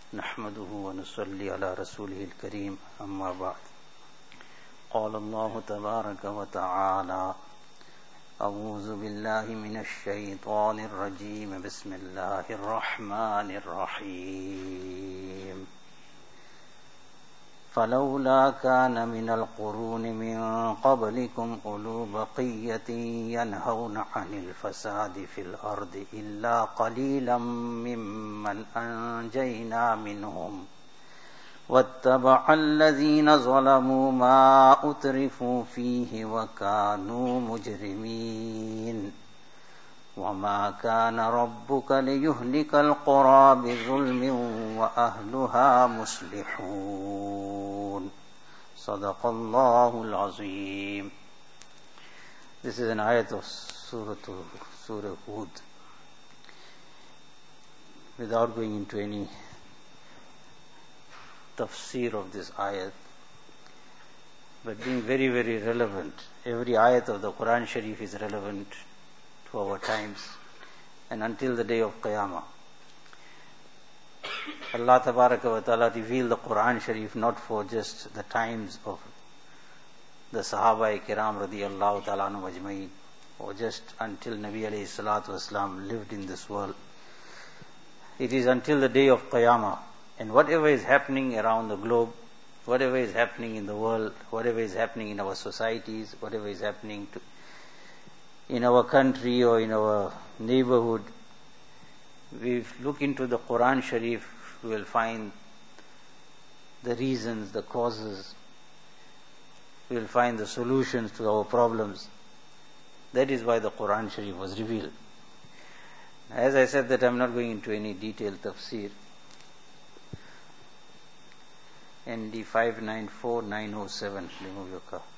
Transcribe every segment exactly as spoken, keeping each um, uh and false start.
نحمده ونصلي على رسوله الكريم أما بعد قال الله تبارك وتعالى أعوذ بالله من الشيطان الرجيم بسم الله الرحمن الرحيم فلولا كان من القرون من قبلكم أولو بقية ينهون عن الفساد في الأرض إلا قليلا ممن أنجينا منهم واتبع الذين ظلموا ما أترفوا فيه وكانوا مجرمين وما كان ربك ليهلك القرى بظلم وأهلها مصلحون صدق الله العظيم. This is an ayat of Surah, Surah Hud. Without going into any tafsir of this ayat, but being very very relevant. Every ayat of the Quran Sharif is relevant to our times and until the day of Qiyamah. Allah Tabaraka wa Ta'ala revealed the Quran Sharif not for just the times of the Sahaba Kiram radiyallahu ta'ala anhum ajma'in, or just until Nabi alayhi salatu wasalam lived in this world. It is until the day of Qiyamah, and whatever is happening around the globe, whatever is happening in the world, whatever is happening in our societies, whatever is happening to in our country or in our neighborhood, we look into the Quran Sharif, we will find the reasons, the causes, we will find the solutions to our problems. That is why the Quran Sharif was revealed. As I said that I am not going into any detailed tafsir. N D five nine four nine oh seven, remove your car.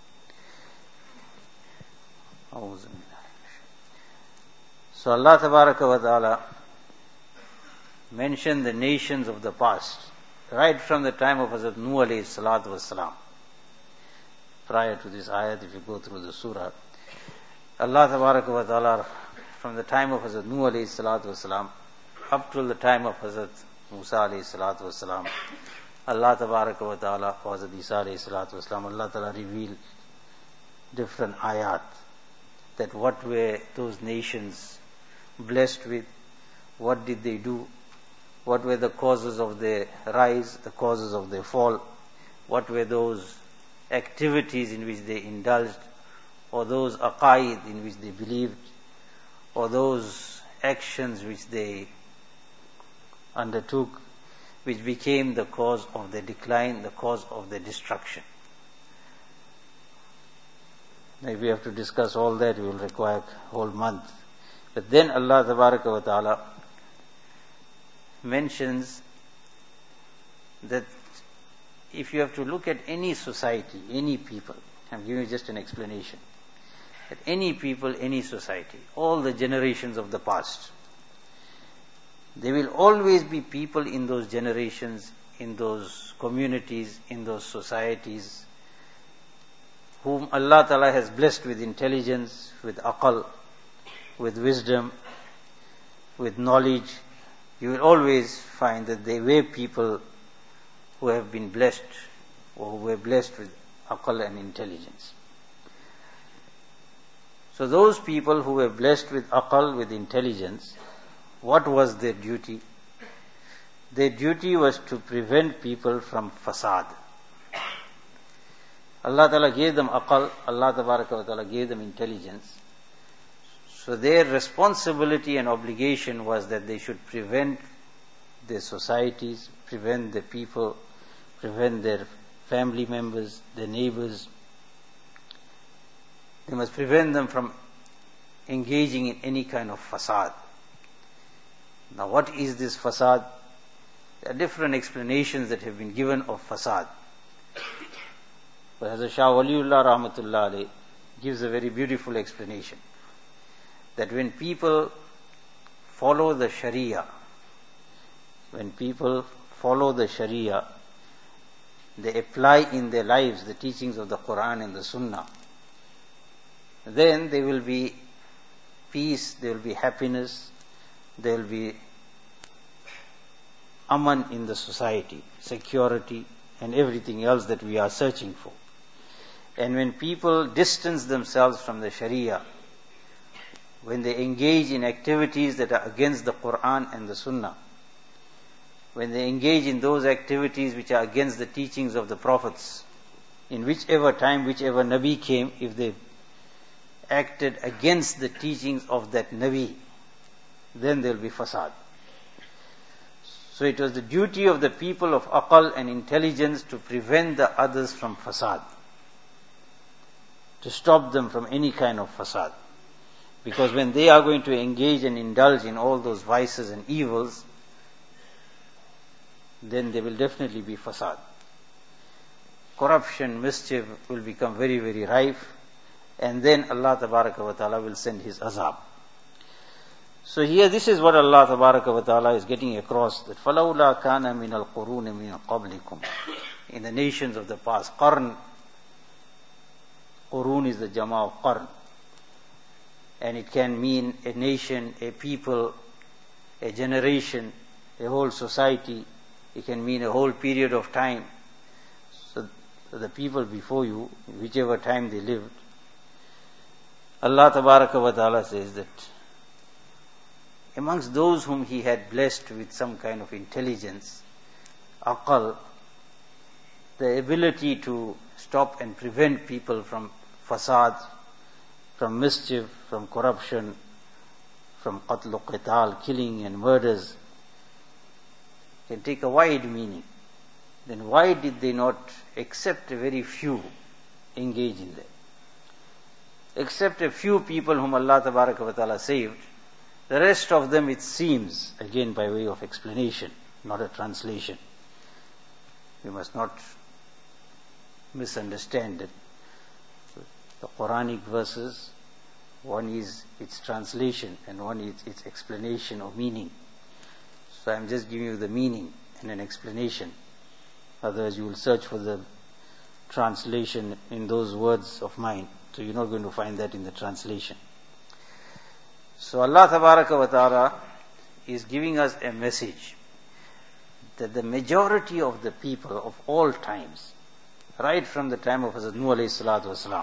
So Allah Tabaraka wa Ta'ala mentioned the nations of the past, right from the time of Hazrat Nuh alayhi salatu wasalam. Prior to this ayat, if you go through the surah, Allah Tabaraka wa Ta'ala, from the time of Hazrat Nuh alayhi salatu wasalam, up till the time of Hazrat Musa alayhi salatu wasalam, Allah Tabaraka wa Ta'ala, Hazrat Isa alayhi salatu wasalam, Allah Ta'ala revealed different ayat, that what were those nations blessed with, what did they do, what were the causes of their rise, the causes of their fall, what were those activities in which they indulged, or those aqaid in which they believed, or those actions which they undertook, which became the cause of their decline, the cause of their destruction. Now, if we have to discuss all that, we will require a whole month. But then Allah Tabaraka wa Ta'ala mentions that if you have to look at any society, any people, I'm giving you just an explanation, that any people, any society, all the generations of the past, there will always be people in those generations, in those communities, in those societies, whom Allah Ta'ala has blessed with intelligence, with aqal, with wisdom, with knowledge. You will always find that they were people who have been blessed, or who were blessed with aqal and intelligence. So those people who were blessed with aqal, with intelligence, what was their duty? Their duty was to prevent people from fasad. Allah Ta'ala gave them aqal, Allah Tabaraka wa Ta'ala gave them intelligence. So their responsibility and obligation was that they should prevent their societies, prevent their people, prevent their family members, their neighbors. They must prevent them from engaging in any kind of fasad. Now, what is this fasad? There are different explanations that have been given of fasad. But Hazrat Shah Waliullah Rahmatullah Alayh gives a very beautiful explanation, that when people follow the Sharia, when people follow the Sharia, they apply in their lives the teachings of the Quran and the Sunnah, then there will be peace, there will be happiness, there will be aman in the society, security and everything else that we are searching for. And when people distance themselves from the Sharia, when they engage in activities that are against the Quran and the Sunnah, when they engage in those activities which are against the teachings of the prophets, in whichever time, whichever Nabi came, if they acted against the teachings of that Nabi, then there will be fasad. So it was the duty of the people of aqal and intelligence to prevent the others from fasad, to stop them from any kind of fasad. Because when they are going to engage and indulge in all those vices and evils, then there will definitely be fasad. Corruption, mischief will become very, very rife, and then Allah Tabaraka wa Ta'ala will send His azab. So here this is what Allah Tabaraka wa Ta'ala is getting across, that فَلَوْلَا كَانَ مِنَ الْقُرُونِ مِنْ قَبْلِكُمْ. In the nations of the past, qarn, qurun is the jama of qarn, and it can mean a nation, a people, a generation, a whole society. It can mean a whole period of time. So the people before you, whichever time they lived, Allah Tabaraka wa Ta'ala says that amongst those whom He had blessed with some kind of intelligence, aqal, the ability to stop and prevent people from fasad, from mischief, from corruption, from qatl qital, killing and murders, can take a wide meaning. Then why did they not except a very few engage in that? Except a few people whom Allah Tabaraka wa Ta'ala saved, the rest of them, it seems, again by way of explanation, not a translation. We must not misunderstand that the Quranic verses, one is its translation and one is its explanation or meaning. So I am just giving you the meaning and an explanation. Otherwise you will search for the translation in those words of mine. So you're not going to find that in the translation. So Allah Tabaraka wa Ta'ala is giving us a message that the majority of the people of all times, right from the time of Hazrat Nuh alayhi salatu wasalam,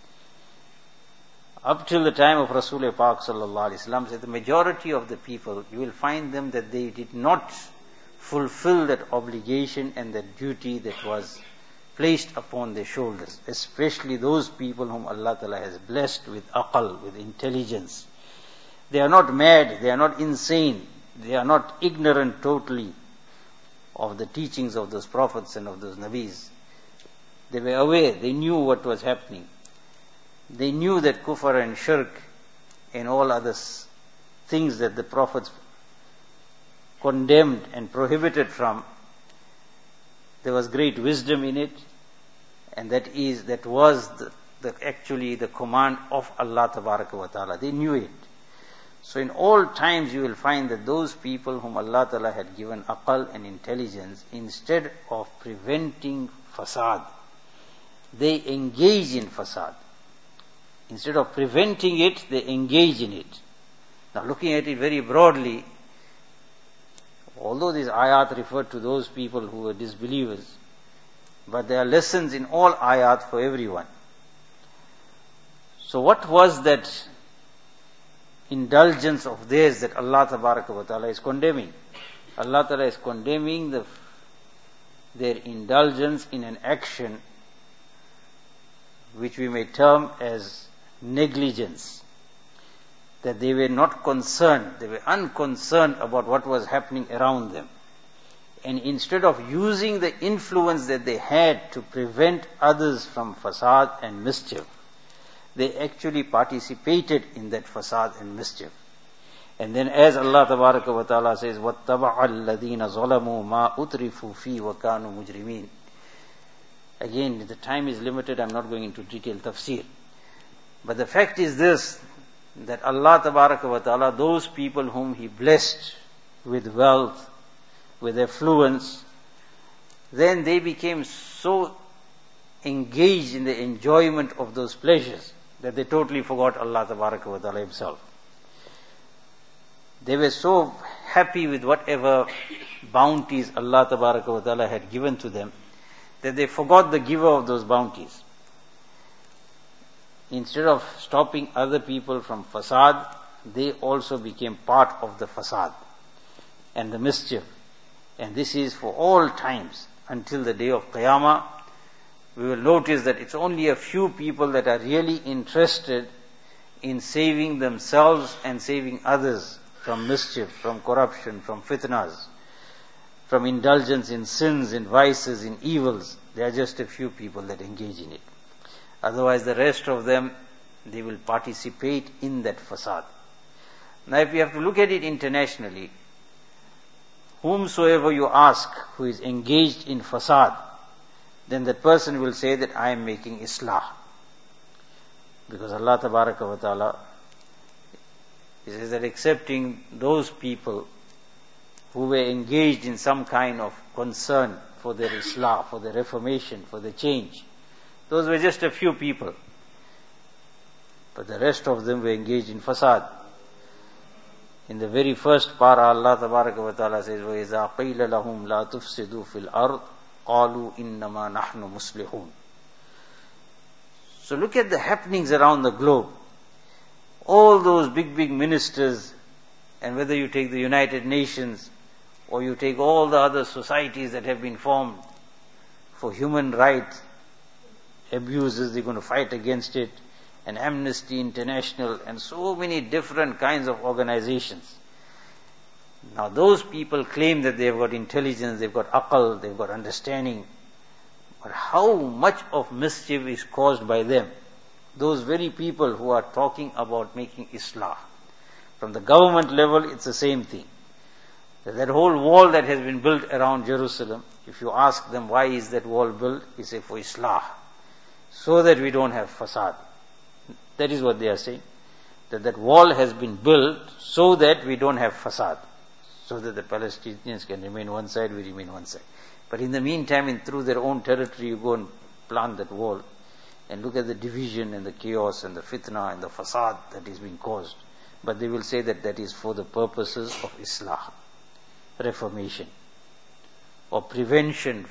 up till the time of Rasul Pak sallallahu alayhi wasallam, said the majority of the people, you will find them that they did not fulfill that obligation and that duty that was placed upon their shoulders, especially those people whom Allah Ta'ala has blessed with aqal, with intelligence. They are not mad, they are not insane, they are not ignorant totally of the teachings of those prophets and of those nabis. They were aware, they knew what was happening. They knew that kufr and shirk and all other things that the prophets condemned and prohibited from, there was great wisdom in it, and that is, that was the, the actually the command of Allah Tabaraka wa Ta'ala. They knew it. So in all times you will find that those people whom Allah Ta'ala had given aqal and intelligence, instead of preventing fasad, they engage in fasad. Instead of preventing it, they engage in it. Now looking at it very broadly, although these ayat refer to those people who were disbelievers, but there are lessons in all ayat for everyone. So what was that indulgence of theirs that Allah Tabaraka wa Ta'ala is condemning? Allah Ta'ala is condemning the, their indulgence in an action which we may term as negligence. That they were not concerned, they were unconcerned about what was happening around them. And instead of using the influence that they had to prevent others from fasad and mischief, they actually participated in that fasad and mischief. And then as Allah Tabaraka wa Ta'ala says, وَاتَّبَعَ الَّذِينَ ظَلَمُوا مَا أُتْرِفُوا فِي وَكَانُوا مُجْرِمِينَ. Again, the time is limited, I'm not going into detailed tafsir. But the fact is this, that Allah Tabaraka wa Ta'ala, those people whom He blessed with wealth, with affluence, then they became so engaged in the enjoyment of those pleasures that they totally forgot Allah Tabaraka wa Ta'ala Himself. They were so happy with whatever bounties Allah Tabaraka wa Ta'ala had given to them, that they forgot the giver of those bounties. Instead of stopping other people from fasad, they also became part of the fasad and the mischief. And this is for all times until the day of Qiyamah. We will notice that it's only a few people that are really interested in saving themselves and saving others from mischief, from corruption, from fitnas, from indulgence in sins, in vices, in evils. There are just a few people that engage in it. Otherwise, the rest of them, they will participate in that fasad. Now, if you have to look at it internationally, whomsoever you ask who is engaged in fasad, then that person will say that I am making islah. Because Allah Tabaraka wa Ta'ala, He says that accepting those people who were engaged in some kind of concern for their islah, for their reformation, for their change, those were just a few people. But the rest of them were engaged in fasad. In the very first para, Allah Tabaraka wa Ta'ala says, وَإِذَا قِيلَ لَهُمْ لَا تُفْسِدُوا فِي الْأَرْضِ قَالُوا إِنَّمَا نَحْنُ مُصْلِحُونَ. So look at the happenings around the globe. All those big, big ministers, and whether you take the United Nations, or you take all the other societies that have been formed for human rights abuses, they're going to fight against it, and Amnesty International, and so many different kinds of organizations. Now those people claim that they've got intelligence, they've got aql, they've got understanding. But how much of mischief is caused by them? Those very people who are talking about making islah. From the government level, it's the same thing. That whole wall that has been built around Jerusalem, if you ask them why is that wall built, they say for islah, so that we don't have fasad. That is what they are saying. That that wall has been built so that we don't have fasad. So that the Palestinians can remain one side, we remain one side. But in the meantime, in through their own territory, you go and plant that wall and look at the division and the chaos and the fitna and the fasad that is being caused. But they will say that that is for the purposes of islah, reformation, or prevention.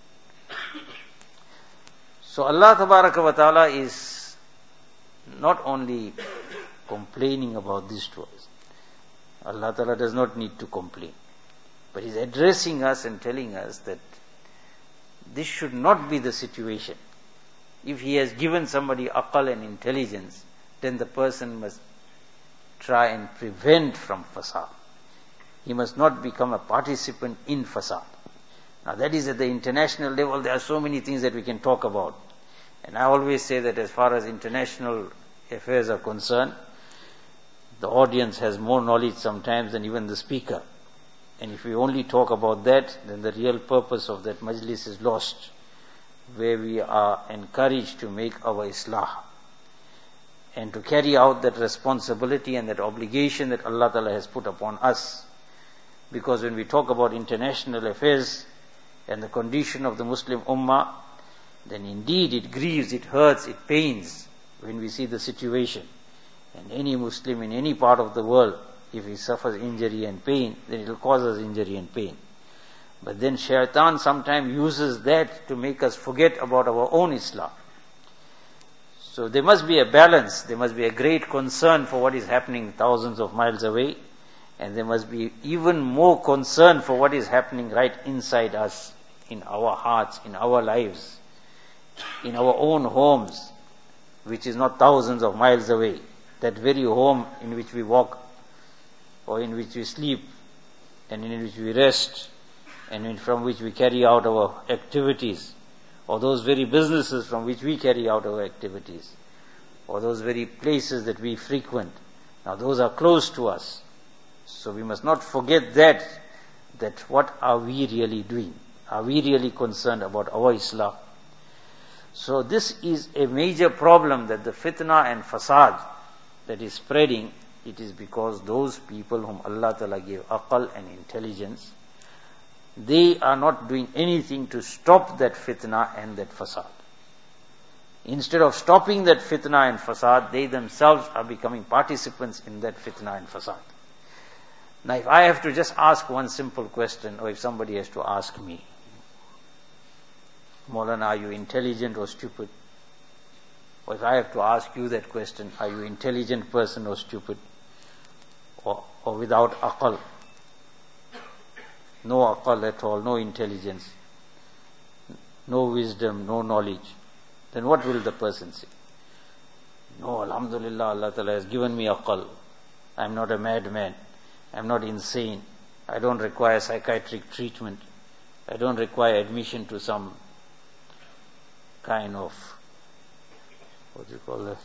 So Allah Tabaraka wa Ta'ala is not only complaining about this to us. Allah Ta'ala does not need to complain. But He's addressing us and telling us that this should not be the situation. If He has given somebody aqal and intelligence, then the person must try and prevent from fasad. He must not become a participant in fasad. Now that is at the international level. There are so many things that we can talk about. And I always say that as far as international affairs are concerned, the audience has more knowledge sometimes than even the speaker. And if we only talk about that, then the real purpose of that majlis is lost, where we are encouraged to make our islah and to carry out that responsibility and that obligation that Allah Ta'ala has put upon us. Because when we talk about international affairs and the condition of the Muslim Ummah, then indeed it grieves, it hurts, it pains when we see the situation. And any Muslim in any part of the world, if he suffers injury and pain, then it will cause us injury and pain. But then shaitan sometimes uses that to make us forget about our own Islam. So there must be a balance, there must be a great concern for what is happening thousands of miles away, and there must be even more concern for what is happening right inside us, in our hearts, in our lives, in our own homes, which is not thousands of miles away. That very home in which we walk, or in which we sleep, and in which we rest, and in from which we carry out our activities, or those very businesses from which we carry out our activities, or those very places that we frequent. Now those are close to us. So we must not forget that, that what are we really doing? Are we really concerned about our Islam? So this is a major problem, that the fitna and fasad that is spreading, it is because those people whom Allah Ta'ala gave aqal and intelligence, they are not doing anything to stop that fitna and that fasad. Instead of stopping that fitna and fasad, they themselves are becoming participants in that fitna and fasad. Now if I have to just ask one simple question, or if somebody has to ask me, Maulana, are you intelligent or stupid? Or if I have to ask you that question, are you intelligent person or stupid? Or, or without aqal? No aqal at all, no intelligence, no wisdom, no knowledge. Then what will the person say? No, alhamdulillah, Allah Ta'ala has given me aqal. I am not a madman. I am not insane. I don't require psychiatric treatment. I don't require admission to some kind of, what do you call that,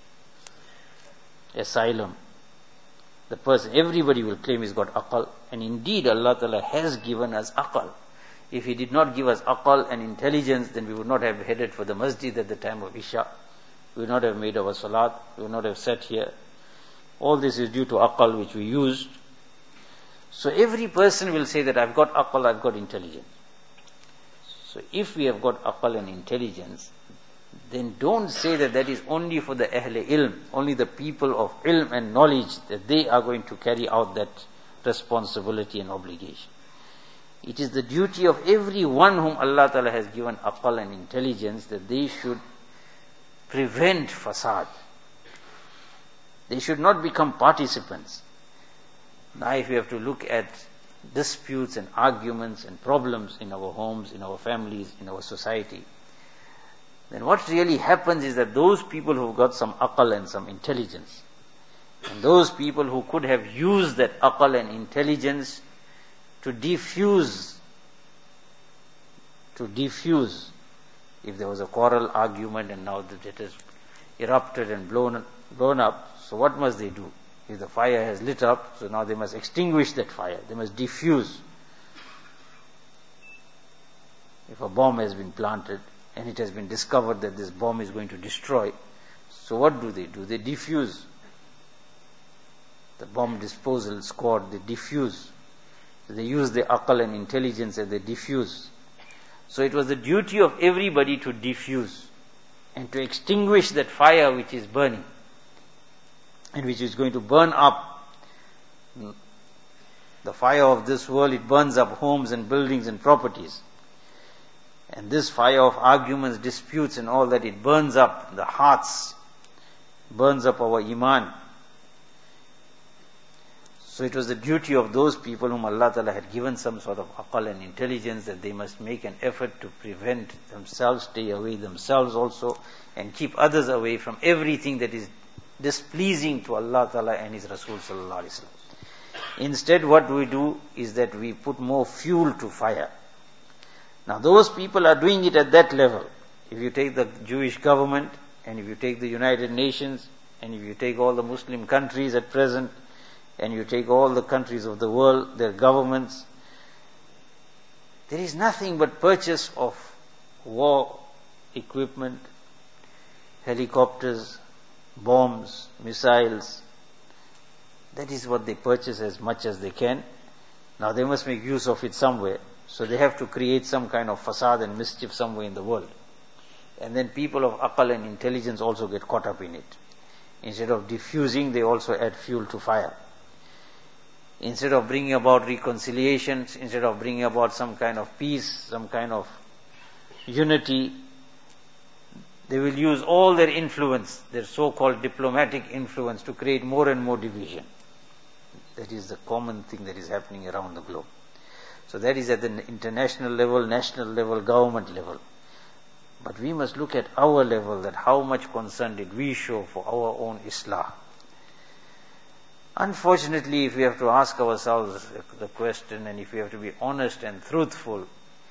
asylum. The person, everybody will claim he's got aqal, and indeed Allah Ta'ala has given us aqal. If He did not give us aqal and intelligence, then we would not have headed for the masjid at the time of Isha. We would not have made our salat. We would not have sat here. All this is due to aqal which we used. So every person will say that I've got aqal, I've got intelligence. So if we have got aqal and intelligence, then don't say that that is only for the Ahle Ilm, only the people of Ilm and knowledge, that they are going to carry out that responsibility and obligation. It is the duty of everyone whom Allah Ta'ala has given aqal and intelligence that they should prevent fasad. They should not become participants. Now if we have to look at disputes and arguments and problems in our homes, in our families, in our society, then what really happens is that those people who've got some aqal and some intelligence, and those people who could have used that aqal and intelligence to diffuse, to diffuse, if there was a quarrel, argument, and now that it has erupted and blown, blown up, so what must they do? If the fire has lit up, so now they must extinguish that fire, they must diffuse. If a bomb has been planted, and it has been discovered that this bomb is going to destroy, so what do they do? They diffuse. The bomb disposal squad, they diffuse. So they use their aqal and intelligence and they diffuse. So it was the duty of everybody to diffuse and to extinguish that fire which is burning and which is going to burn up. The fire of this world, it burns up homes and buildings and properties. And this fire of arguments, disputes and all that, it burns up the hearts, burns up our iman. So it was the duty of those people whom Allah Ta'ala had given some sort of aqal and intelligence that they must make an effort to prevent themselves, stay away themselves also, and keep others away from everything that is displeasing to Allah Ta'ala and His Rasul Sallallahu Alaihi Wasallam. Instead, what we do is that we put more fuel to fire. Now those people are doing it at that level. If you take the Jewish government, and if you take the United Nations, and if you take all the Muslim countries at present, and you take all the countries of the world, their governments, there is nothing but purchase of war equipment, helicopters, bombs, missiles. That is what they purchase as much as they can. Now they must make use of it somewhere. So they have to create some kind of fasad and mischief somewhere in the world. And then people of aqal and intelligence also get caught up in it. Instead of diffusing, they also add fuel to fire. Instead of bringing about reconciliation, instead of bringing about some kind of peace, some kind of unity, they will use all their influence, their so-called diplomatic influence, to create more and more division. That is the common thing that is happening around the globe. So that is at the international level, national level, government level. But we must look at our level, that how much concern did we show for our own islah. Unfortunately, if we have to ask ourselves the question, and if we have to be honest and truthful,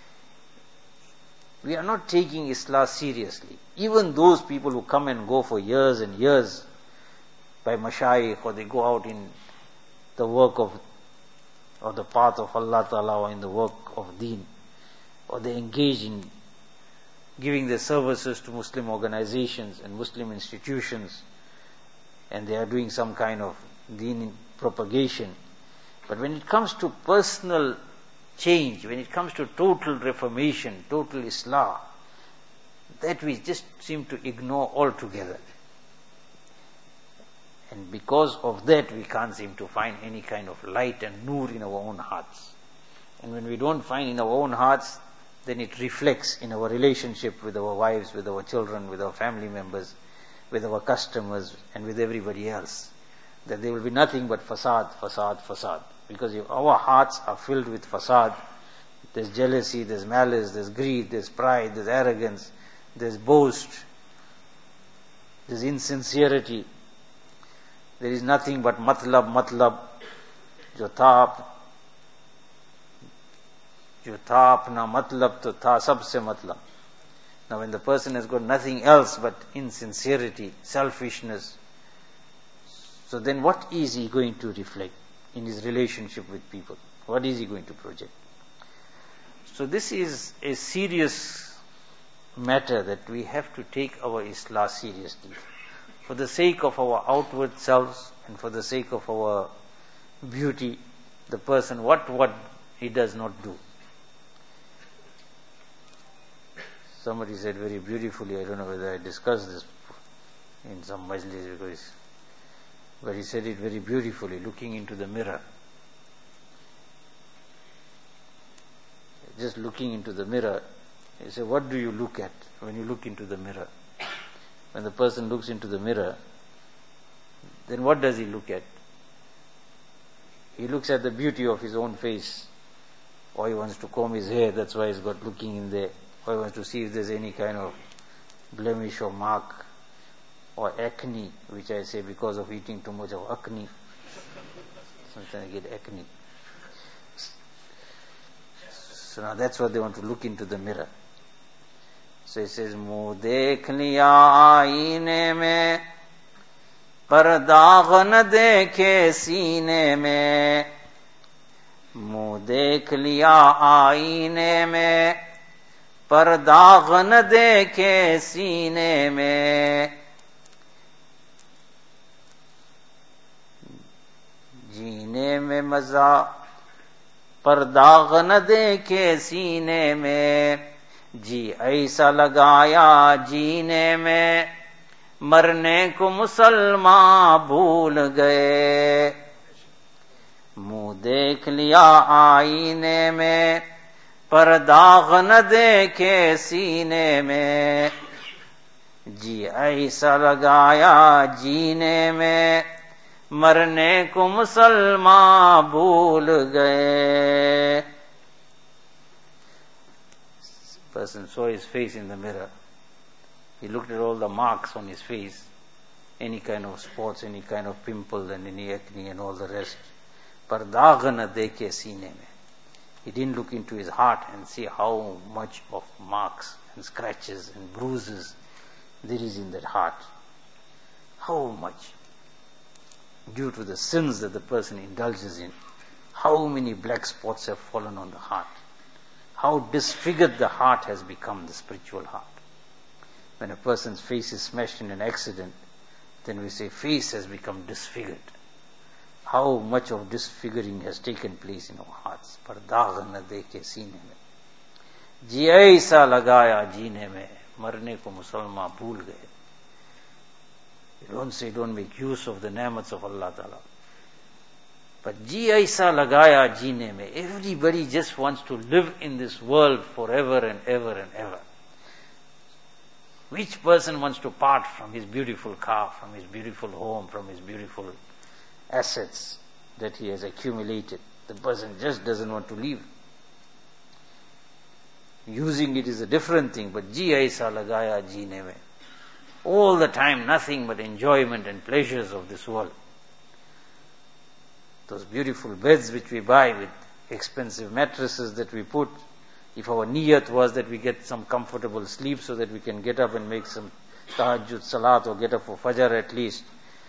we are not taking Islah seriously. Even those people who come and go for years and years by mashayikh, or they go out in the work of, or the path of Allah Ta'ala, or in the work of deen, or they engage in giving their services to Muslim organizations and Muslim institutions, and they are doing some kind of deen propagation. But when it comes to personal change, when it comes to total reformation, total Islah, that we just seem to ignore altogether. And because of that, we can't seem to find any kind of light and nur in our own hearts. And when we don't find in our own hearts, then it reflects in our relationship with our wives, with our children, with our family members, with our customers, and with everybody else. That there will be nothing but fasad, fasad, fasad. Because if our hearts are filled with fasad, there's jealousy, there's malice, there's greed, there's pride, there's arrogance, there's boast, there's insincerity. There is nothing but matlab, matlab, jo tha, jo tha apna matlab to tha sabse matlab. Now when the person has got nothing else but insincerity, selfishness, so then what is he going to reflect in his relationship with people? What is he going to project? So this is a serious matter that we have to take our Islah seriously. For the sake of our outward selves and for the sake of our beauty, the person, what, what he does not do. Somebody said very beautifully, I don't know whether I discussed this in some majlis, because, but he said it very beautifully, looking into the mirror. Just looking into the mirror, he said, what do you look at when you look into the mirror? When the person looks into the mirror, then what does he look at? He looks at the beauty of his own face, or he wants to comb his hair, that's why he's got looking in there, or he wants to see if there's any kind of blemish or mark, or acne, which I say because of eating too much of acne. Sometimes I get acne. So now that's what they want to look into the mirror. So he says, मुँह देख लिया आईने में, पर दाग न देखे सीने में. मुँह देख लिया आईने में, पर दाग न देखे सीने में. जीने में मजा, पर दाग न देखे सीने में. जी ऐसा लगाया जीने में, मरने को मुसलमान भूल गए. मुंह देख लिया आईने में, पर दाग न देखे सीने में. जी ऐसा लगाया जीने में, मरने को मुसलमान भूल गए. Person saw his face in the mirror. He looked at all the marks on his face, any kind of spots, any kind of pimple and any acne and all the rest. Par daag na dekhe seene mein. He didn't look into his heart and see how much of marks and scratches and bruises there is in that heart. How much? Due to the sins that the person indulges in. How many black spots have fallen on the heart. How disfigured the heart has become, the spiritual heart. When a person's face is smashed in an accident, then we say face has become disfigured. How much of disfiguring has taken place in our hearts. Par daag na dekhe seene mein. Ji aisa lagaya jeene mein, marne ko musalman bhool gaye. You don't say don't make use of the ni'mats of Allah Ta'ala. But ji aisa lagaya jeene mein. Everybody just wants to live in this world forever and ever and ever. Which person wants to part from his beautiful car, from his beautiful home, from his beautiful assets that he has accumulated? The person just doesn't want to leave. Using it is a different thing, but ji aisa lagaya jeene mein. All the time nothing but enjoyment and pleasures of this world. Those beautiful beds which we buy with expensive mattresses that we put, if our niyat was that we get some comfortable sleep so that we can get up and make some tahajjud salat or get up for fajr at least,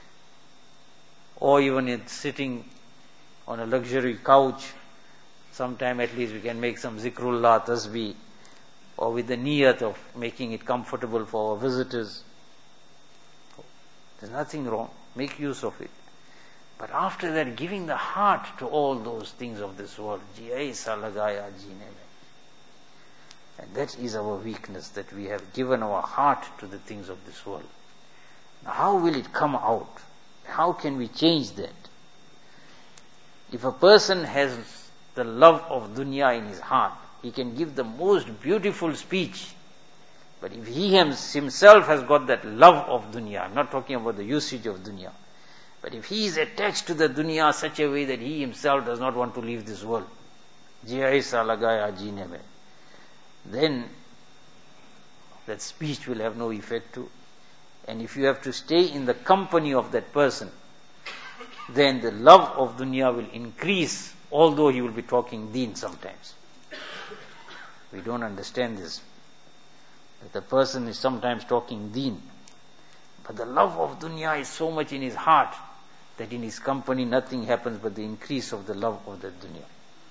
or even in sitting on a luxury couch, sometime at least we can make some zikrullah, tasbih, or with the niyat of making it comfortable for our visitors. There's nothing wrong. Make use of it. But after that, giving the heart to all those things of this world, ji aisa lagaya jeene mein. And that is our weakness, that we have given our heart to the things of this world. Now how will it come out? How can we change that? If a person has the love of dunya in his heart, he can give the most beautiful speech. But if he himself has got that love of dunya, I'm not talking about the usage of dunya, but if he is attached to the dunya such a way that he himself does not want to leave this world, ji aisa lagaya jeene mein, then that speech will have no effect too. And if you have to stay in the company of that person, then the love of dunya will increase, although he will be talking deen sometimes. We don't understand this. That the person is sometimes talking deen, but the love of dunya is so much in his heart that in his company nothing happens but the increase of the love of the dunya.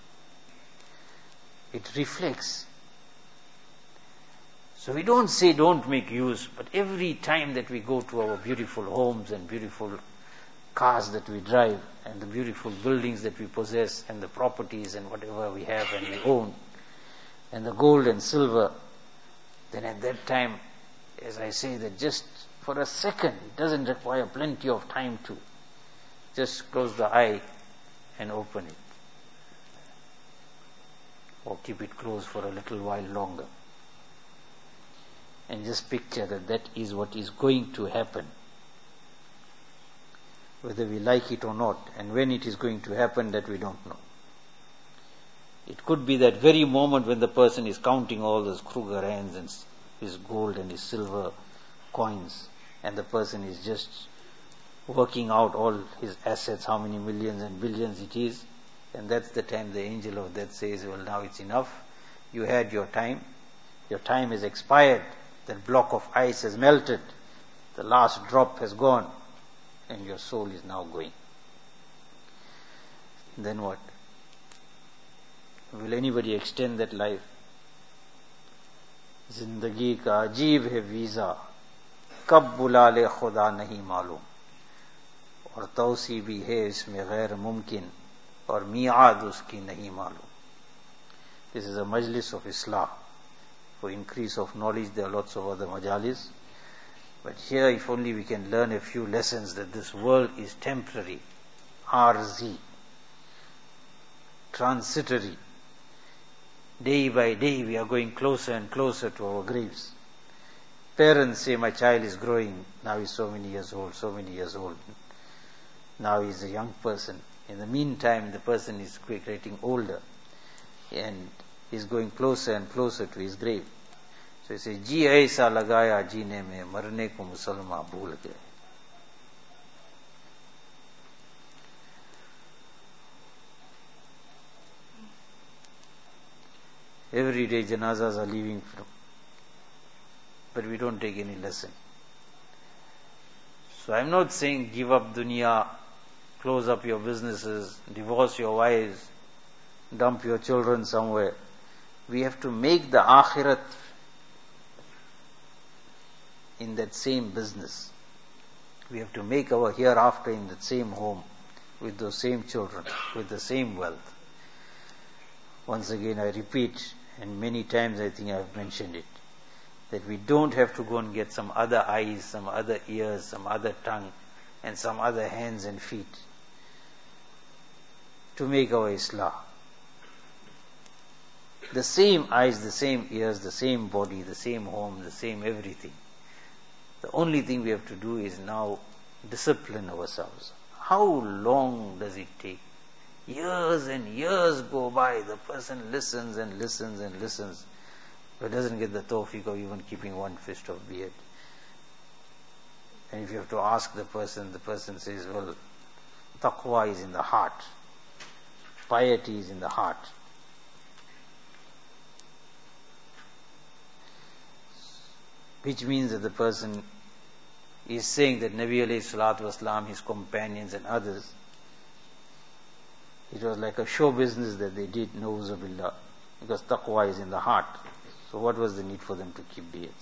It reflects. So we don't say don't make use, but every time that we go to our beautiful homes and beautiful cars that we drive and the beautiful buildings that we possess and the properties and whatever we have and we own and the gold and silver, then at that time, as I say, that just for a second, it doesn't require plenty of time to just close the eye and open it, or keep it closed for a little while longer, and just picture that that is what is going to happen, whether we like it or not, and when it is going to happen, that we don't know. It could be that very moment when the person is counting all those Kruger rands and his gold and his silver coins, and the person is just working out all his assets, how many millions and billions it is, and that's the time the angel of death says, well, now it's enough. You had your time. Your time has expired. That block of ice has melted. The last drop has gone, and your soul is now going. Then what? Will anybody extend that life? जिंदगी का अजीब है visa, कब बुला ले खुदा नहीं मालूम, और तौसी भी है इसमें गैर मुमकिन, और मियाद उसकी नहीं मालूम. This is a majlis of Islah. For increase of knowledge, there are lots of other majalis. But here, if only we can learn a few lessons that this world is temporary, arzi, transitory. Day by day we are going closer and closer to our graves. Parents say, my child is growing, now he's so many years old, so many years old. Now he's a young person. In the meantime, the person is getting older and is going closer and closer to his grave. So he says, ji aisa lagaya jeene mein, marne ko musalman bhul gaye. Every day janazas are leaving from, but we don't take any lesson. So I'm not saying give up dunya, close up your businesses, divorce your wives, dump your children somewhere. We have to make the akhirat in that same business. We have to make our hereafter in that same home, with those same children, with the same wealth. Once again I repeat, and many times I think I have mentioned it, that we don't have to go and get some other eyes, some other ears, some other tongue, and some other hands and feet to make our Islah. The same eyes, the same ears, the same body, the same home, the same everything. The only thing we have to do is now discipline ourselves. How long does it take? Years and years go by, the person listens and listens and listens, but doesn't get the tawfiq of even keeping one fist of beard. And if you have to ask the person, the person says, well, taqwa is in the heart, piety is in the heart. Which means that the person is saying that Nabi alayhi salatu wasalam, his companions and others, it was like a show business that they did, na'uzubillah, because taqwa is in the heart. So what was the need for them to keep beards?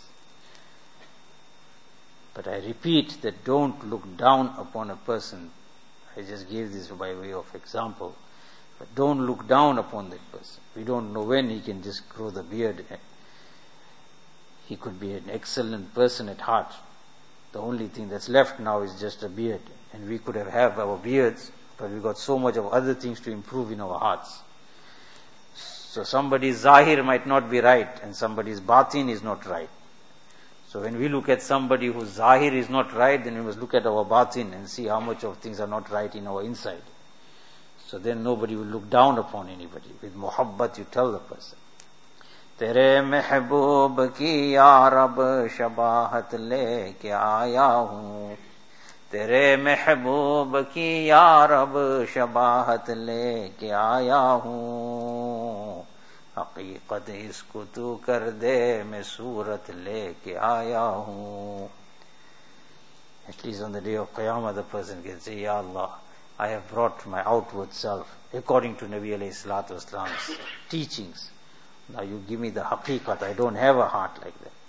But I repeat that don't look down upon a person. I just gave this by way of example. But don't look down upon that person. We don't know when he can just grow the beard. He could be an excellent person at heart, The only thing that's left now is just a beard. And we could have have our beards, but we got so much of other things to improve in our hearts. So somebody's zahir might not be right, and somebody's batin is not right. So when we look at somebody whose zahir is not right, then we must look at our batin and see how much of things are not right in our inside. So then nobody will look down upon anybody. With muhabbat you tell the person, Tere mehboob ki ya Rab shabahat leke aaya hoon. Tere mehboob ki ya Rab shabahat leke aaya hoon. Haqiqat isko tu kar de, main surat leke aaya hoon. At least on the day of Qiyamah the person can say, Ya Allah, I have brought my outward self according to Nabi alayhi salatu wasalam's teachings. Now you give me the haqiqat, I don't have a heart like that.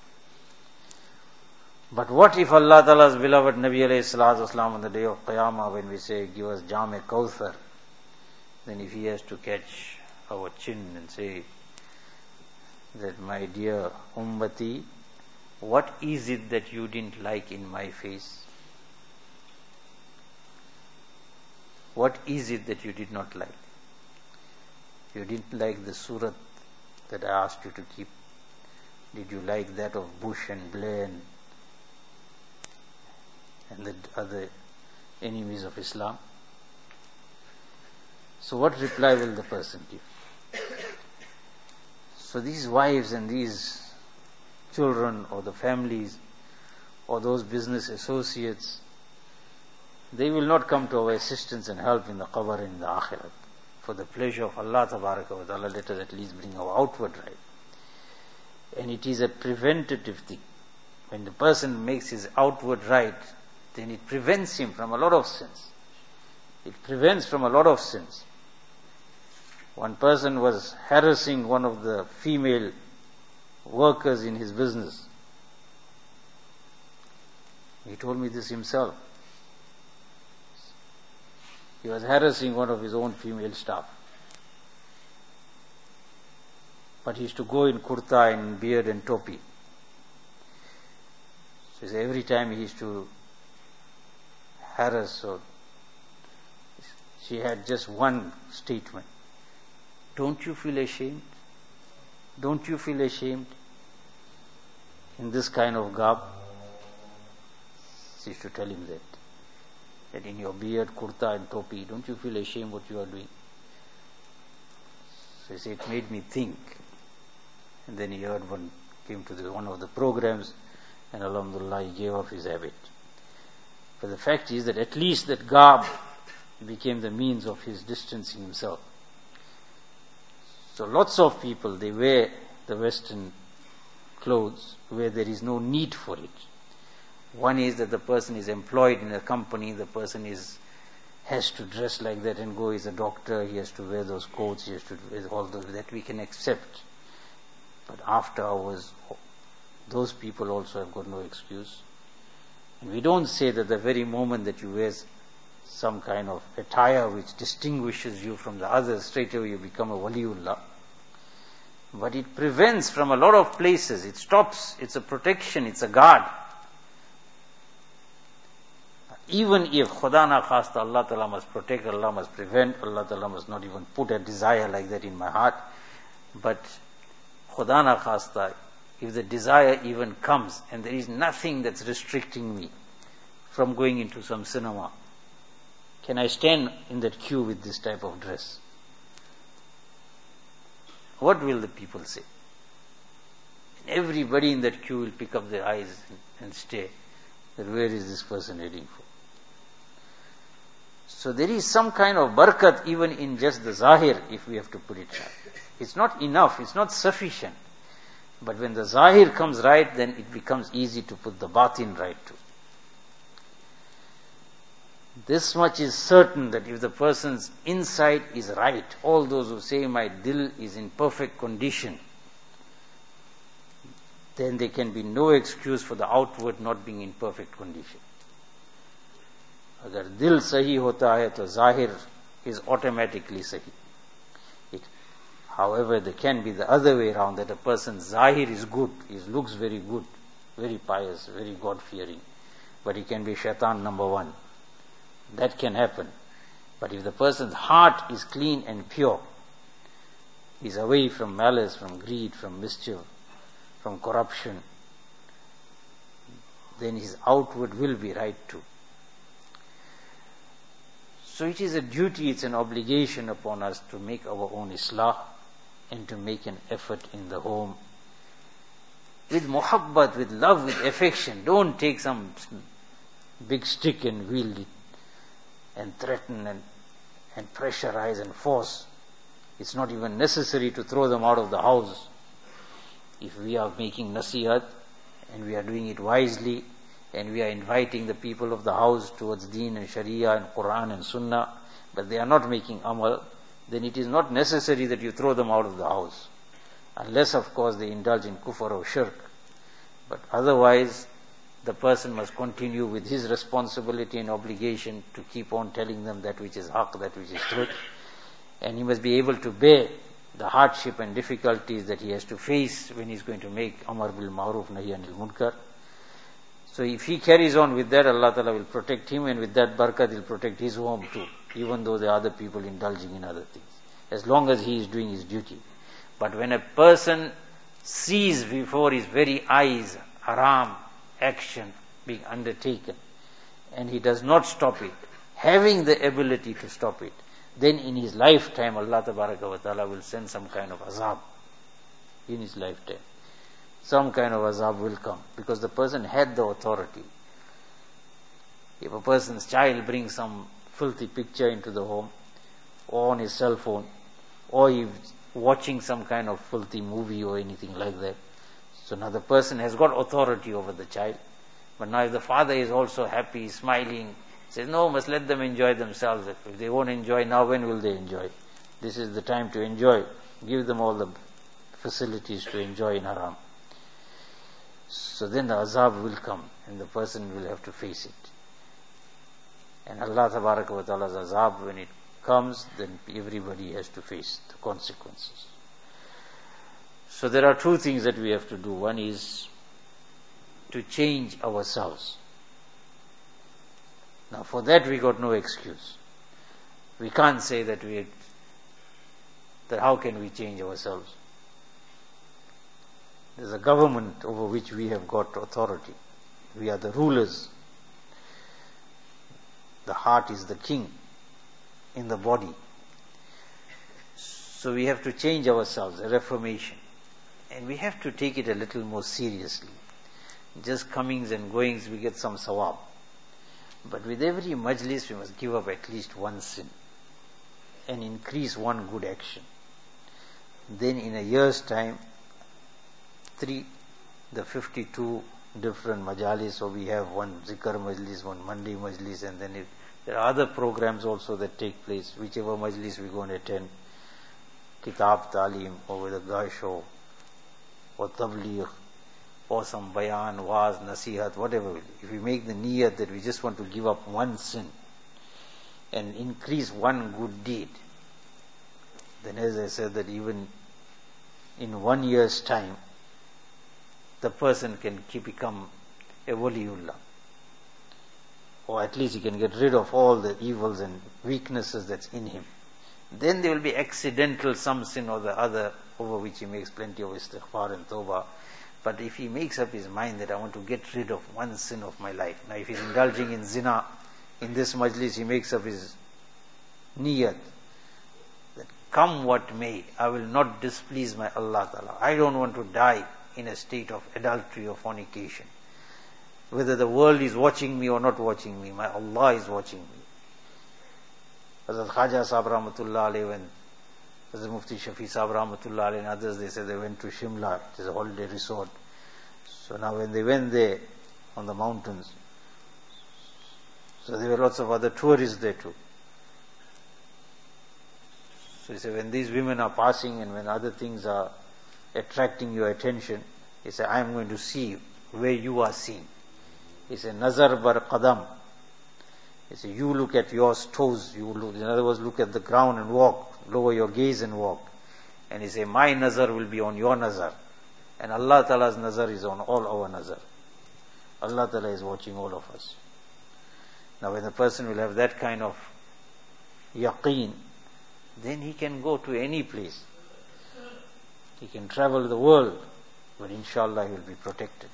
But what if Allah Ta'ala's beloved Nabi alayhi salatu wasalam on the day of Qiyamah, when we say, give us Jam-e Kawthar, then if he has to catch our chin and say that, my dear Ummati, what is it that you didn't like in my face? What is it that you did not like? You didn't like the surat that I asked you to keep. Did you like that of Bush and Blair and, and the other enemies of Islam? So what reply will the person give? So these wives and these children or the families or those business associates, they will not come to our assistance and help in the qabr and in the akhirat. For the pleasure of Allah Tabaraka wa Ta'ala, let us at least bring our outward right. And it is a preventative thing. When the person makes his outward right, then it prevents him from a lot of sins. It prevents from a lot of sins. One person was harassing one of the female workers in his business. He told me this himself. He was harassing one of his own female staff. But he used to go in kurta and beard and topi. So every time he used to harass her, she had just one statement. Don't you feel ashamed? Don't you feel ashamed in this kind of garb? She used to tell him that. That in your beard, kurta and topi, don't you feel ashamed what you are doing? So he said, it made me think. And then he heard one, came to the, one of the programs, and alhamdulillah, he gave up his habit. But the fact is that at least that garb became the means of his distancing himself. So lots of people, they wear the Western clothes where there is no need for it. One is that the person is employed in a company, the person is has to dress like that and go, he's a doctor, he has to wear those coats, he has to wear all those, that we can accept. But after hours, those people also have got no excuse. And we don't say that the very moment that you wear some kind of attire which distinguishes you from the others, straight away you become a waliullah. But it prevents from a lot of places, it stops, it's a protection, it's a guard. Even if Khuda na khasta, Allah Ta'ala must protect, Allah must prevent, Allah Ta'ala must not even put a desire like that in my heart. But Khuda na khasta, if the desire even comes and there is nothing that's restricting me from going into some cinema, can I stand in that queue with this type of dress? What will the people say? Everybody in that queue will pick up their eyes and stare. That where is this person heading for? So there is some kind of barakat even in just the zahir, if we have to put it right. It's not enough, it's not sufficient. But when the zahir comes right, then it becomes easy to put the batin right too. This much is certain, that if the person's inside is right, all those who say my dil is in perfect condition, then there can be no excuse for the outward not being in perfect condition. Agar dil sahi hota hai, to zahir is automatically sahi. It, however, there can be the other way around, that a person's zahir is good, he looks very good, very pious, very God-fearing, but he can be shaitan number one. That can happen. But if the person's heart is clean and pure, he's away from malice, from greed, from mischief, from corruption, then his outward will be right too. So it is a duty, it's an obligation upon us to make our own islah and to make an effort in the home. With muhabbat, with love, with affection. Don't take some big stick and wield it and threaten and, and pressurize and force. It's not even necessary to throw them out of the house. If we are making nasihat and we are doing it wisely and we are inviting the people of the house towards deen and sharia and Quran and sunnah, but they are not making amal, then it is not necessary that you throw them out of the house. Unless, of course, they indulge in kufr or shirk. But otherwise, the person must continue with his responsibility and obligation to keep on telling them that which is haqq, that which is truth. And he must be able to bear the hardship and difficulties that he has to face when he is going to make amar bil ma'ruf nahi anil munkar. So if he carries on with that, Allah Ta'ala will protect him, and with that barakat, he'll protect his home too, even though there are other people indulging in other things, as long as he is doing his duty. But when a person sees before his very eyes haram action being undertaken, and he does not stop it, having the ability to stop it, then in his lifetime Allah Ta'ala will send some kind of azab in his lifetime. Some kind of azab will come, because the person had the authority. If a person's child brings some filthy picture into the home, or on his cell phone, or he's watching some kind of filthy movie or anything like that, so now the person has got authority over the child. But now if the father is also happy, smiling, says, no, must let them enjoy themselves. If they won't enjoy now, when will they enjoy? This is the time to enjoy. Give them all the facilities to enjoy in haram. So then the azab will come, and the person will have to face it. And Allah Tabaraka wa Ta'ala's azab, when it comes, then everybody has to face the consequences. So there are two things that we have to do. One is to change ourselves. Now for that we got no excuse. We can't say that we, that how can we change ourselves? There's a government over which we have got authority. We are the rulers. The heart is the king in the body. So we have to change ourselves, a reformation. And we have to take it a little more seriously. Just comings and goings, we get some sawab. But with every majlis, we must give up at least one sin and increase one good action. Then in a year's time, three, the fifty-two different majalis, so we have one zikr majlis, one Monday majlis, and then if there are other programs also that take place, whichever majlis we go and attend, kitab talim, or with a guy show, or tabligh, or some bayan, waz, nasihat, whatever. If we make the niyat that we just want to give up one sin and increase one good deed, then as I said, that even in one year's time, the person can keep, become a waliullah. Or at least he can get rid of all the evils and weaknesses that's in him. Then there will be accidental some sin or the other over which he makes plenty of istighfar and tawbah. But if he makes up his mind that I want to get rid of one sin of my life. Now if he's indulging in zina, in this majlis he makes up his niyat that come what may, I will not displease my Allah Ta'ala. I don't want to die in a state of adultery or fornication. Whether the world is watching me or not watching me, my Allah is watching me. Hazrat Khaja Sahib Rahmatullah Alayhi, when Hazrat Mufti Shafi Sahib Rahmatullah Alayhi and others, they said they went to Shimla, it is a holiday resort. So now when they went there on the mountains, so there were lots of other tourists there too. So he said, when these women are passing and when other things are attracting your attention, he said, I am going to see where you are seen. He said, Nazar bar qadam. He said, you look at your toes, you look, in other words, look at the ground and walk, lower your gaze and walk. And he said, my nazar will be on your nazar. And Allah Ta'ala's nazar is on all our nazar. Allah Ta'ala is watching all of us. Now when the person will have that kind of yaqeen, then he can go to any place. He can travel the world, but inshallah he will be protected.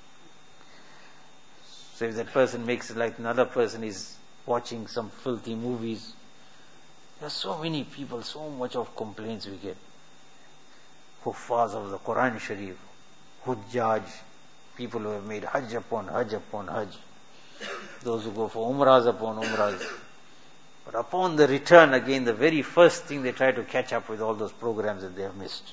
So if that person makes it like another person is watching some filthy movies, there are so many people, so much of complaints we get. Huffaz of the Quran Sharif, Hujjaj, people who have made Hajj upon Hajj upon Hajj, those who go for Umrahs upon Umrahs. But upon the return again, the very first thing they try to catch up with all those programs that they have missed.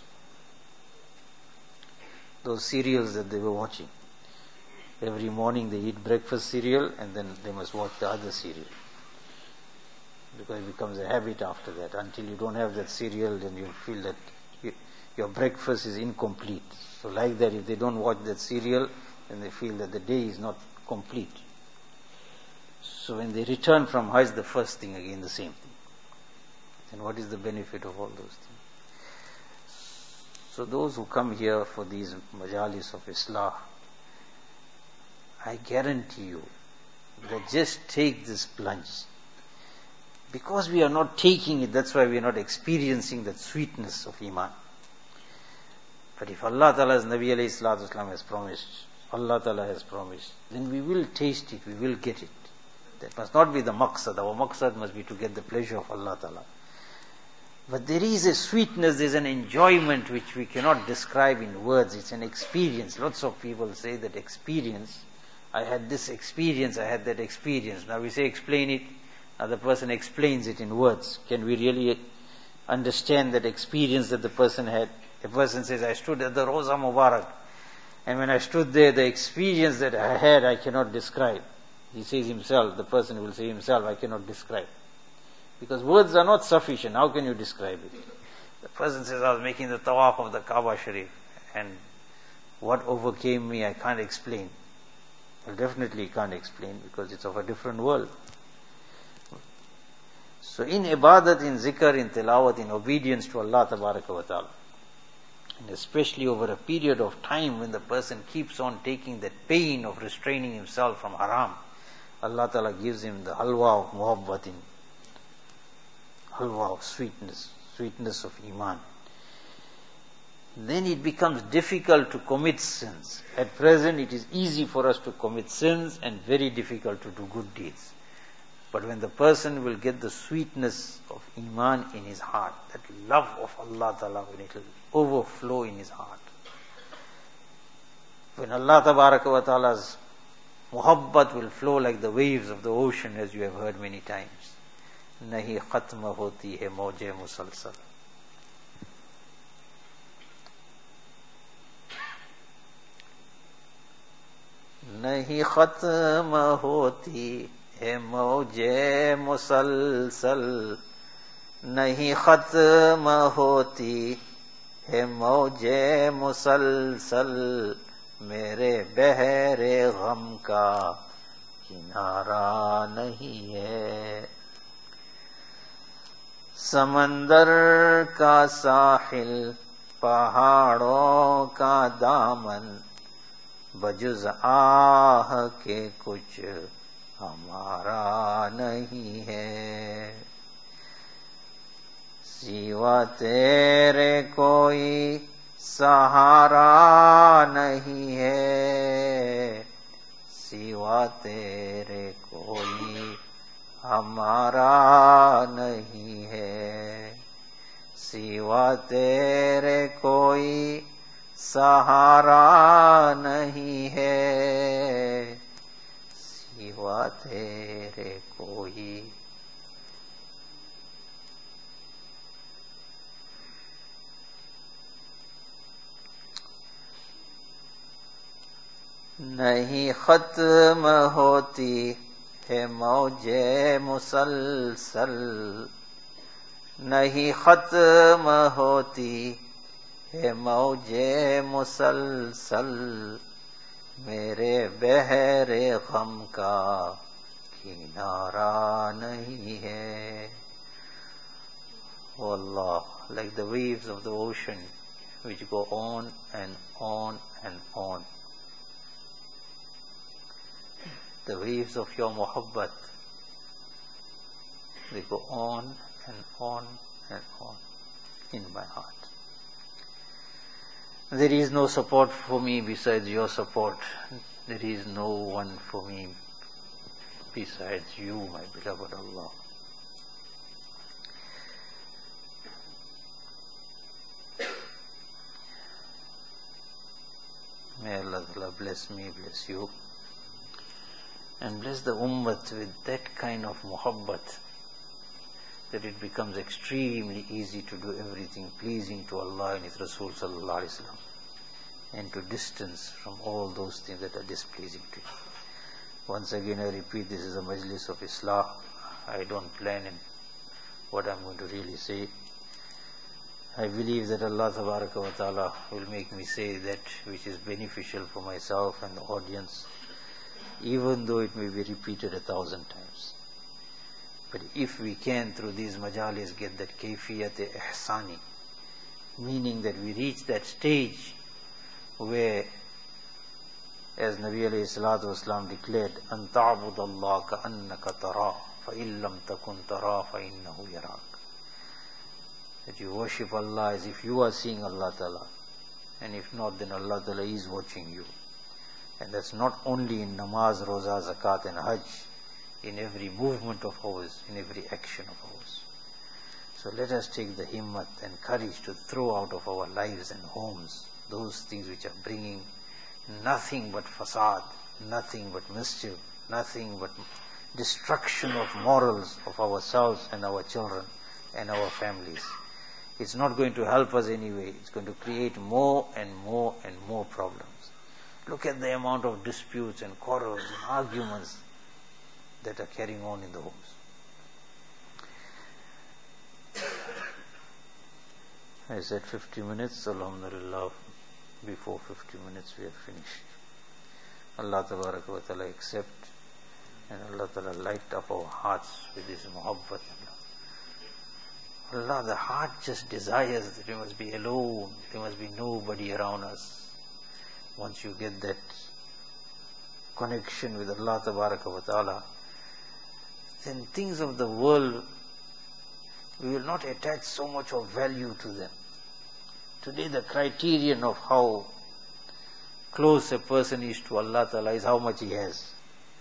Those serials that they were watching. Every morning they eat breakfast cereal and then they must watch the other cereal. Because it becomes a habit after that. Until you don't have that cereal, then you'll feel that you, your breakfast is incomplete. So like that, if they don't watch that cereal, then they feel that the day is not complete. So when they return from Hajj, the first thing again, the same thing. Then what is the benefit of all those things? So those who come here for these majalis of Islah, I guarantee you that just take this plunge. Because we are not taking it, that's why we are not experiencing that sweetness of Iman. But if Allah Ta'ala's Nabi alayhi salatu wasalam has promised, Allah Ta'ala has promised, then we will taste it, we will get it. That must not be the maqsad. Our maqsad must be to get the pleasure of Allah Ta'ala. But there is a sweetness, there is an enjoyment which we cannot describe in words. It's an experience. Lots of people say that experience, I had this experience, I had that experience. Now we say explain it, now the person explains it in words. Can we really understand that experience that the person had? The person says, I stood at the Roza Mubarak, and when I stood there, the experience that I had, I cannot describe. He says himself, the person will say himself, I cannot describe. Because words are not sufficient, how can you describe it? The person says, I was making the tawaf of the Kaaba Sharif, and what overcame me, I can't explain. Well, definitely can't explain, because it's of a different world. So in ibadat, in zikr, in tilawat, in obedience to Allah Tabaraka wa Ta'ala, and especially over a period of time when the person keeps on taking that pain of restraining himself from haram, Allah Ta'ala gives him the halwa of muhabbatin, halwa of sweetness, sweetness of iman. Then it becomes difficult to commit sins. At present it is easy for us to commit sins and very difficult to do good deeds. But when the person will get the sweetness of iman in his heart, that love of Allah Ta'ala, when it will overflow in his heart, when Allah Tabaraka wa Ta'ala's muhabbat will flow like the waves of the ocean, as you have heard many times. Nahi khatma hoti hai mawje musalsal. Nahi khatma hoti hai mawje musalsal. Nahi khatma hoti hai mawje musalsal. मेरे बहरे गम का किनारा नहीं है. समंदर का साहिल, पहाड़ों का दामन, बजुज आह के कुछ हमारा नहीं है. सिवा तेरे कोई सहारा नहीं है. सिवा तेरे कोई हमारा नहीं है. सिवा तेरे कोई सहारा नहीं है. सिवा तेरे कोई. नहीं खत्म होती है मौजे मुसलसल. नहीं खत्म होती है मौजे मुसलसल. मेरे बहरे गम का किनारा नहीं है. Wallah, like the waves of the ocean which go on and on and on. the waves of your muhabbat, they go on and on and on in my heart. There is no support for me besides your support. There is no one for me besides you, my beloved Allah. May Allah bless me, bless you, and bless the ummah with that kind of muhabbat that it becomes extremely easy to do everything pleasing to Allah and His Rasul sallallahu alaihi wasallam, and to distance from all those things that are displeasing to you. Once again I repeat, this is a majlis of Islam. I don't plan in what I'm going to really say. I believe that Allah Tabaraka wa Ta'ala will make me say that which is beneficial for myself and the audience, even though it may be repeated a thousand times. But if we can through these majalis get that kayfiyat-e-ihsani, meaning that we reach that stage where, as Nabi alayhi salatu wasalam declared, أَن تَعْبُدَ اللَّهَ كَأَنَّكَ تَرَاهُ فَإِن لَمْ تَكُنْ تَرَاهُ فَإِنَّهُ يَرَاكَ. That you worship Allah as if you are seeing Allah Ta'ala, and if not, then Allah Ta'ala is watching you. And that's not only in namaz, roza, zakat and hajj, in every movement of ours, in every action of ours. So let us take the himmat and courage to throw out of our lives and homes those things which are bringing nothing but fasad, nothing but mischief, nothing but destruction of morals of ourselves and our children and our families. It's not going to help us anyway. It's going to create more and more and more problems. Look at the amount of disputes and quarrels and arguments that are carrying on in the homes. I said fifty minutes, alhamdulillah, before fifty minutes we have finished. Allah Tabaraka wa Ta'ala accept, and Allah Ta'ala light up our hearts with His muhabbat. Allah, the heart just desires that we must be alone, there must be nobody around us. Once you get that connection with Allah Tabaraka wa Ta'ala, then things of the world, we will not attach so much of value to them. Today the criterion of how close a person is to Allah Ta'ala is how much he has.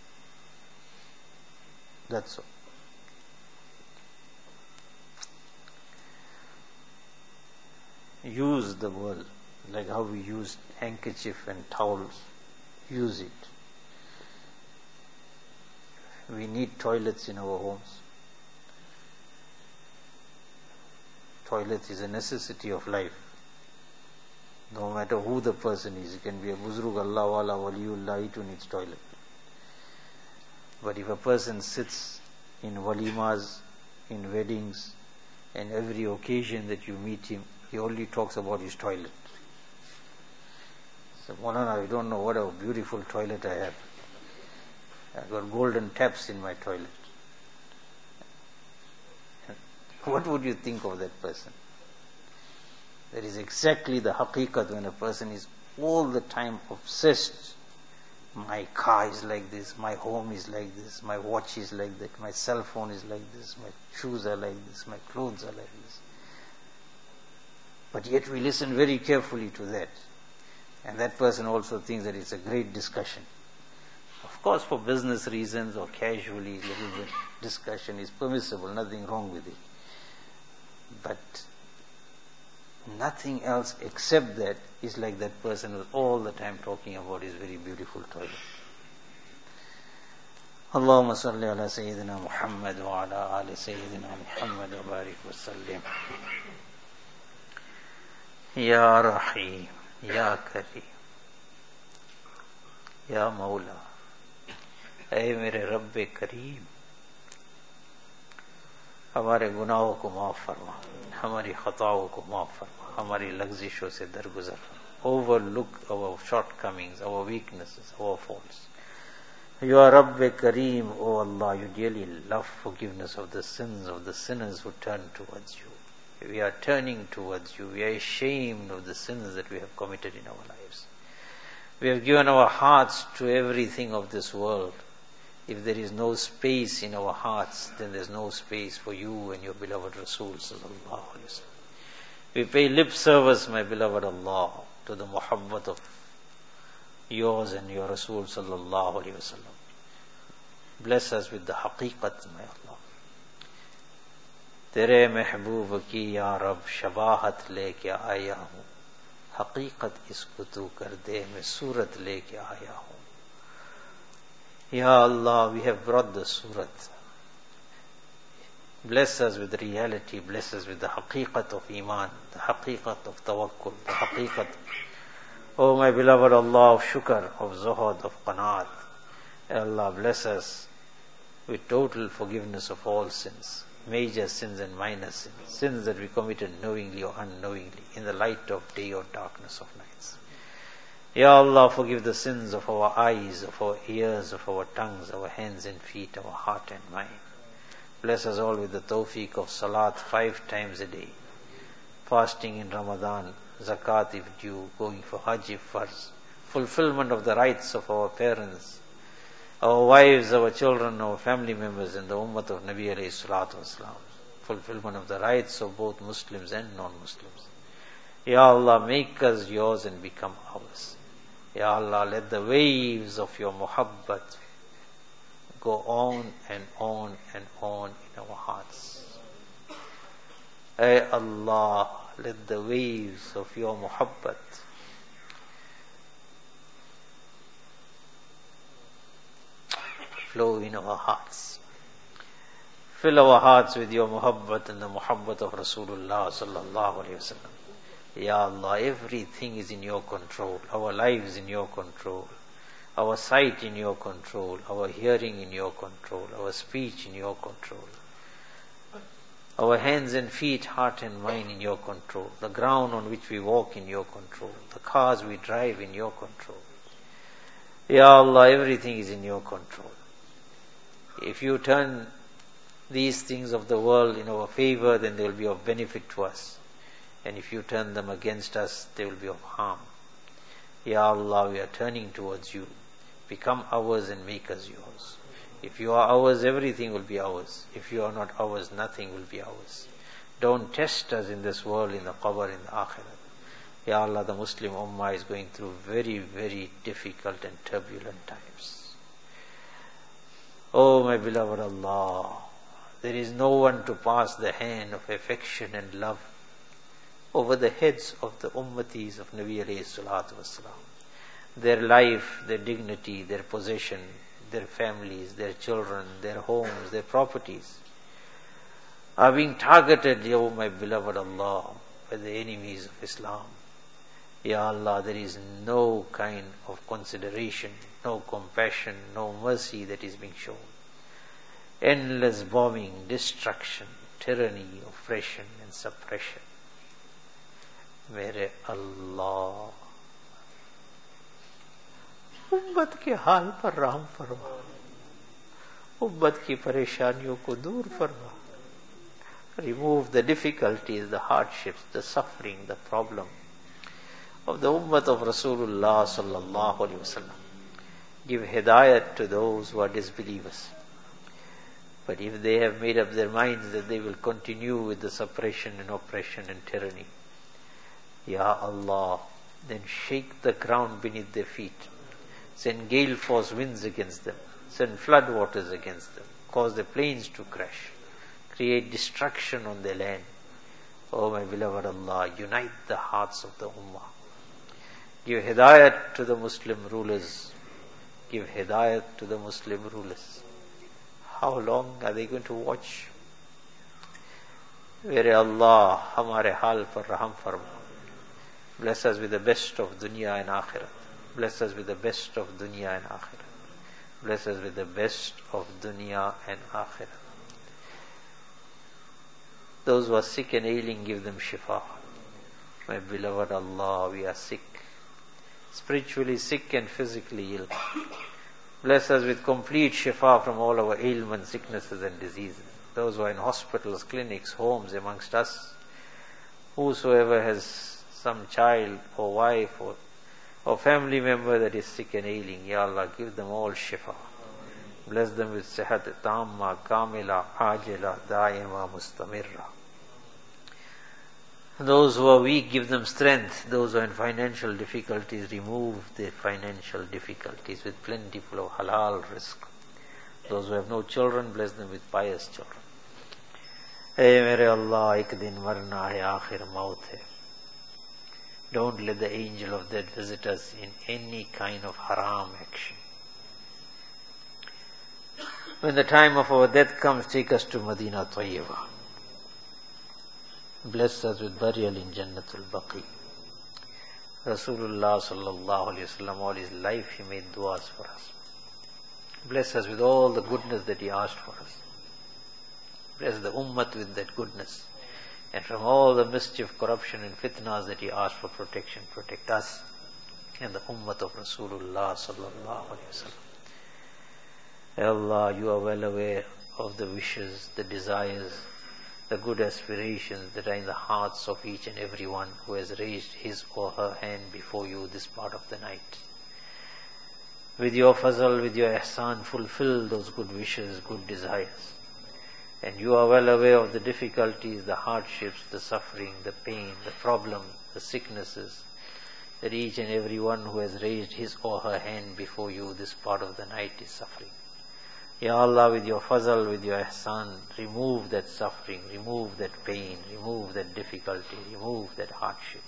That's all. Use the world like how we use handkerchief and towels. Use it. We need toilets in our homes. Toilet is a necessity of life. No matter who the person is, it can be a Buzrug, Allah Wala, Waliullah, he too needs toilet. But if a person sits in walimas, in weddings, and every occasion that you meet him, he only talks about his toilet. So, Maulana, you don't know what a beautiful toilet I have. I've got golden taps in my toilet. What would you think of that person? That is exactly the haqiqat when a person is all the time obsessed. My car is like this, my home is like this, my watch is like that, my cell phone is like this, my shoes are like this, my clothes are like this. But yet we listen very carefully to that. And that person also thinks that it's a great discussion. Of course, for business reasons or casually, little bit discussion is permissible, nothing wrong with it. But nothing else except that is like that person who's all the time talking about his very beautiful toilet. Allahumma salli ala Sayyidina Muhammad wa ala ali Sayyidina Muhammad wa barik wa sallim. Ya Rahim, Ya Kareem, Ya Mawla, ऐ मेरे रब्ब करीम, हमारे गुनाहों को माफ फरमा, हमारी खताओं को माफ फरमा, हमारी लग़्ज़िशों से दरगुजर फरमा. Overlook our shortcomings, our weaknesses, our faults. You are Rabb Kareem, O Allah, you dearly love forgiveness of the sins of the sinners who turn towards you. We are turning towards you. We are ashamed of the sins that we have committed in our lives. We have given our hearts to everything of this world. If there is no space in our hearts, then there's no space for you and your beloved Rasul sallallahu alaihi wasallam. We pay lip service, my beloved Allah, to the muhabbat of yours and your Rasul sallallahu alaihi wasallam. Bless us with the haqiqat, my Allah. तेरे महबूब की या रब शबाहत लेके आया हूँ, हकीकत इसको तू कर दे, मैं सूरत लेके आया हूँ. Ya Allah, we have brought the surat. Bless us with reality, bless us with the haqiqat of iman, the haqiqat of tawakkul, the haqiqat, oh my beloved Allah, of shukr, of zuhud, of qanaat. Allah, bless us with total forgiveness of all sins, major sins and minor sins, sins that we committed knowingly or unknowingly, in the light of day or darkness of nights. Ya Allah, forgive the sins of our eyes, of our ears, of our tongues, our hands and feet, our heart and mind. Bless us all with the tawfiq of salat five times a day, fasting in Ramadan, zakat if due, going for hajj if farz, fulfillment of the rights of our parents, our wives, our children, our family members, and the ummah of Nabi alayhi salatu wasalam, fulfillment of the rights of both Muslims and non-Muslims. Ya Allah, make us yours and become ours. Ya Allah, let the waves of your muhabbat go on and on and on in our hearts. Ay Allah, let the waves of your muhabbat flow in our hearts. Fill our hearts with your muhabbat and the muhabbat of Rasulullah sallallahu alayhi wa sallam. Ya Allah, everything is in your control. Our lives in your control. Our sight in your control. Our hearing in your control. Our speech in your control. Our hands and feet, heart and mind in your control. The ground on which we walk in your control. The cars we drive in your control. Ya Allah, everything is in your control. If you turn these things of the world in our favor, then they will be of benefit to us. And if you turn them against us, they will be of harm. Ya Allah, we are turning towards you. Become ours and make us yours. If you are ours, everything will be ours. If you are not ours, nothing will be ours. Don't test us in this world, in the qabr, in the akhirat. Ya Allah, the Muslim ummah is going through very, very difficult and turbulent times. Oh, my beloved Allah, there is no one to pass the hand of affection and love over the heads of the ummatis of Nabi alayhi salatu wasalam. Their life, their dignity, their possession, their families, their children, their homes, their properties are being targeted, oh my beloved Allah, by the enemies of Islam. Ya Allah, there is no kind of consideration, no compassion, no mercy that is being shown. Endless bombing, destruction, tyranny, oppression and suppression. मेरे अल्लाह, उम्मत के हाल पर रहम फरमा, उम्मत की परेशानियों को दूर फरमा. Remove the difficulties, the hardships, the suffering, the problem of the ummah of Rasulullah sallallahu alaihi wasallam. Give hidayat to those who are disbelievers. But if they have made up their minds that they will continue with the suppression and oppression and tyranny, Ya Allah, then shake the ground beneath their feet. Send gale force winds against them. Send flood waters against them. Cause the plains to crash. Create destruction on their land. Oh my beloved Allah, unite the hearts of the ummah. Give hidayat to the Muslim rulers. Give hidayat to the Muslim rulers. How long are they going to watch? Mere Allah, hamare hal par raham farma. Bless us with the best of dunya and akhirat. Bless us with the best of dunya and akhirat. Bless us with the best of dunya and akhirat. Those who are sick and ailing, give them shifa. My beloved Allah, we are sick. Spiritually sick and physically ill. Bless us with complete shifa from all our ailments, sicknesses and diseases. Those who are in hospitals, clinics, homes amongst us, whosoever has some child or wife or, or family member that is sick and ailing, Ya Allah, give them all shifa. Bless them with sihat tamma, kamila, ajila, daima, mustamirra. Those who are weak, give them strength. Those who are in financial difficulties, remove their financial difficulties with plentiful of halal rizq. Those who have no children, bless them with pious children. Hey mere Allah, ek din marna hai, aakhir maut hai. Don't let the angel of death visit us in any kind of haram action. When the time of our death comes, take us to Madinah Tayyibah. Bless us with burial in Jannatul Baqi. Rasulullah sallallahu alayhi wa sallam, all his life he made du'as for us. Bless us with all the goodness that he asked for us. Bless the ummah with that goodness. And from all the mischief, corruption and fitnas that he asked for protection, protect us and the ummah of Rasulullah sallallahu alayhi wa sallam. Ya Allah, you are well aware of the wishes, the desires, the good aspirations that are in the hearts of each and every one who has raised his or her hand before you this part of the night. With your fazal, with your ihsan, fulfill those good wishes, good desires. And you are well aware of the difficulties, the hardships, the suffering, the pain, the problems, the sicknesses that each and every one who has raised his or her hand before you this part of the night is suffering. Ya Allah, with your fazal, with your ihsan, remove that suffering, remove that pain, remove that difficulty, remove that hardship.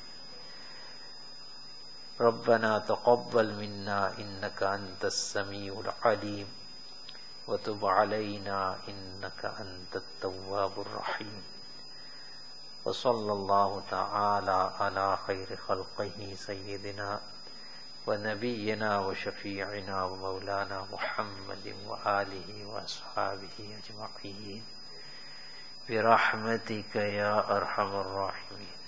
رَبَّنَا تَقَبَّلْ مِنَّا إِنَّكَ أَنْتَ السَّمِيعُ الْعَلِيمُ وَتُبْ عَلَيْنَا إِنَّكَ أَنْتَ التَّوَّابُ الرَّحِيمُ وصلى الله تعالى على خير خلقه سيدنا ونبينا وشفيعنا ومولانا محمد وآله وأصحابه أجمعين برحمتك يا أرحم الراحمين.